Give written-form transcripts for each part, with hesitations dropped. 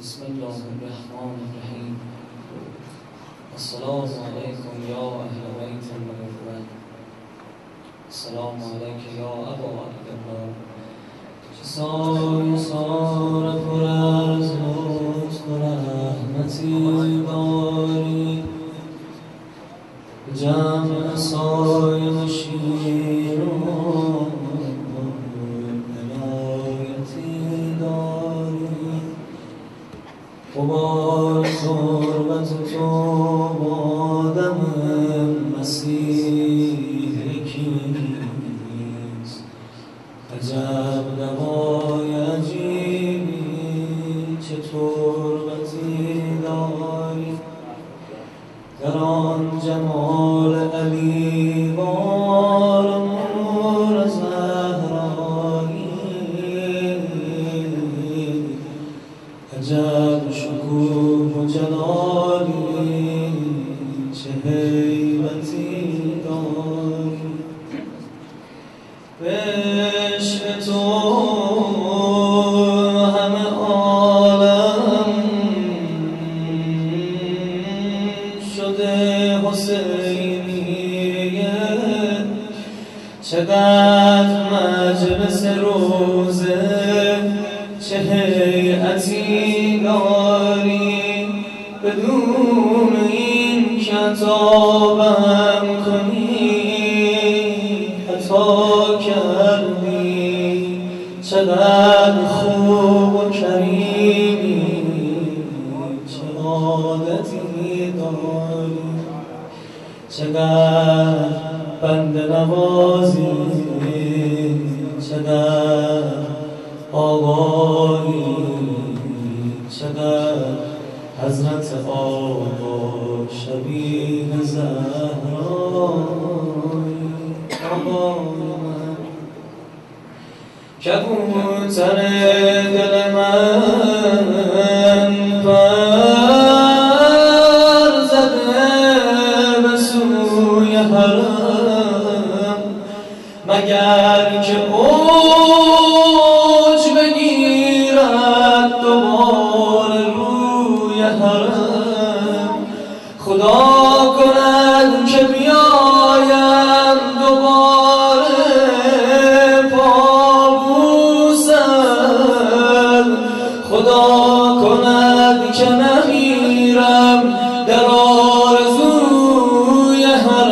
بسم الله الرحمن الرحیم. السلام علیکم یا اهل بیت النبوة. السلام علیک یا ابا عبدالله. چه سایه سار پر از لطف و رحمتی داری، به جمع سایه نشین و عنایتی داری. قبار تربت تو با دم مسیح کیست؟ عجب دوای عجیبی چه تربتی داری. در آن جمال علی بار نور زهرایی، عجب شکوه و جلالی چه هیبتی داری. به عشق تو همه عالم شده حسینیه، چقدر مجلس روزه چه هیئتی داری. بدون این کتابم کنی خطا کردی. چقدر خوب و کریمی چه عادتی داری. چقدر بنده نوازی، چقدر آقایی، چقدر حضرت آقا شبیه زهرایی. آقای من کبوتر دل من پر زده به سوی حرم، مگر که اوج بگیرد دوباره روی حرم. خدا کند که بیایم دوباره پابوسم، خدا کند که نمیرم در آرزوی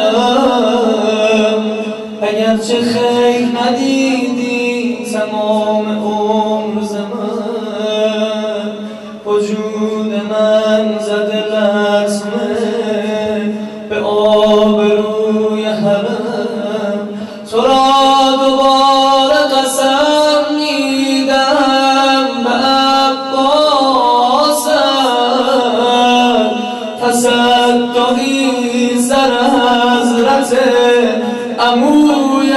حرم. اگرچه خیر ندیدی تمام عمر ز من، وجود من زده لطمه به آبروی حرم. تو را دوباره قسم میدم به عباسم، تصدقی سر حضرت عموی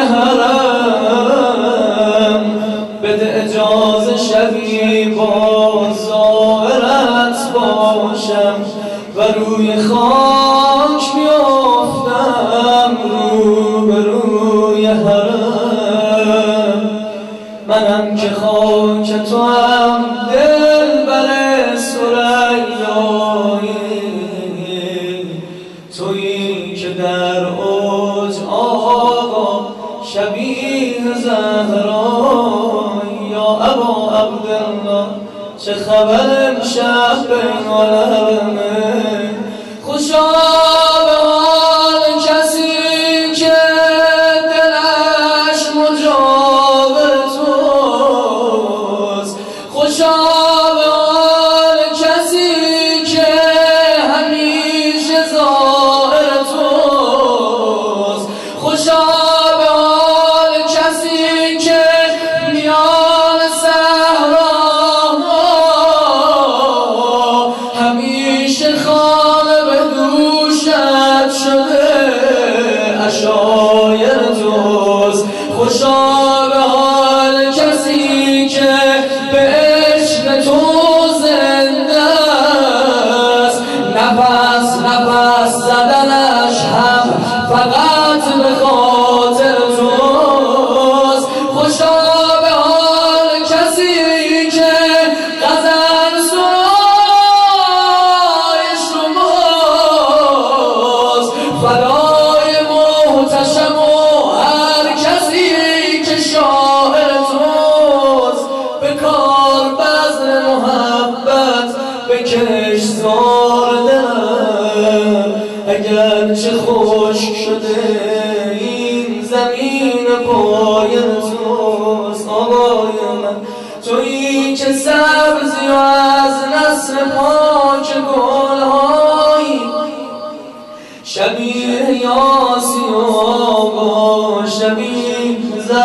حرم. بده اجازه شبی با زائرت باشم و روی خاک بیافتم روبروی حرم. منم که خاک تو هم دل بر ثریایی، تویی که در اوج آقا شبیه زهرایی. یا ابا عبدالله چه خبر امشب بین الحرمین؟ خوشا به حال کسی که دلش مجاور توست. خوشا به حال کسی که همیشه زائر توست. خوشا به حال کسی که میان صحراها همیشه خانه بدون کشتزار دلم، اگرچه خشک شده این زمین پای توست آقای من. تویی که سبزی و از نسل پاک گلهایی، شبیه یاسین و آقا شبیه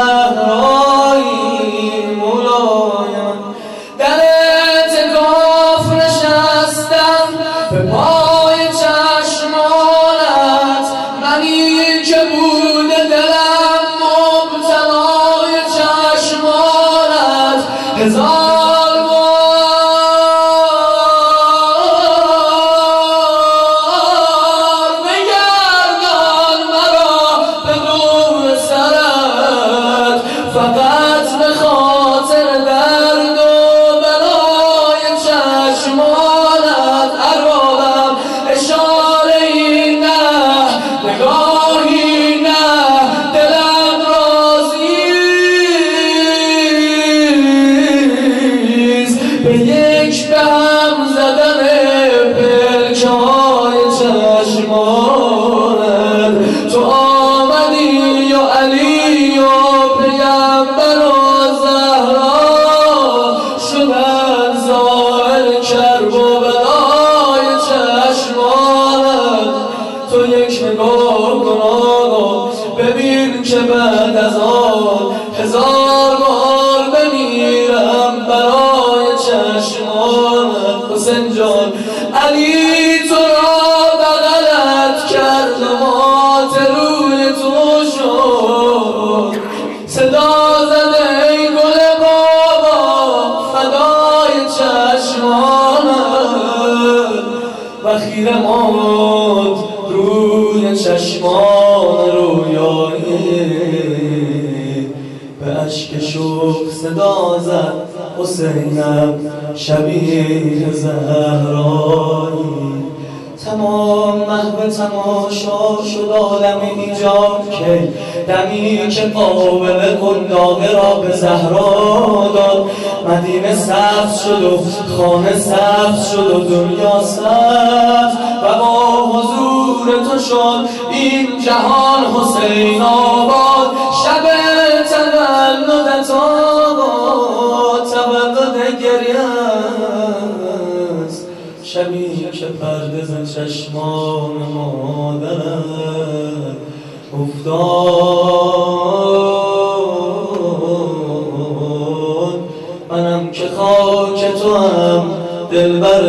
زهرایی مولای من. در اعتکاف نشستم به پای چشمانت، منی که بوده دلم مبتلای چشمانت. هزار بار بگردان مرا به دور سرت، فقط به خاطر درد و بلای چشمانت. اربابم اشاره‌ای نه، نگاهی نه، دلم راضیست به یک به هم زدن پلک‌های چشمانت. تو آمدی و علی و پیغمبر و زهرا شدن ظاهر کرب و بلای چشمانت. تو یک نگاه کن آقا ببین که بعد از آن هزار بار بمیرم برای چشمانت. حسین جان علی تو را بغلت کرد و مات روی تو شد، صدا زده ای گل بابا فدای چشمانت. و خیره ماند روی چشمان رویایی، به اشک شوق صدا زد حسینم شبیه زهرایی. تمام محو تماشا شد عالم ایجاب که دمی که قابل قنداقه را به زهرا داد. مدینه سبز شد و خانه سبز شد و دنیا سبز و با حضور تو شد این جهان حسین آباد. شب تولدت آقا تولد گریه است، شبی که پرده ز چشمان مادرت افتاد. منم که خاک تو هم دلبر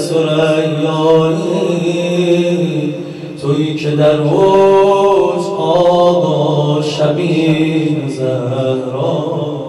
ثریایی، تویی که در اوج آقا شبیه زهرا.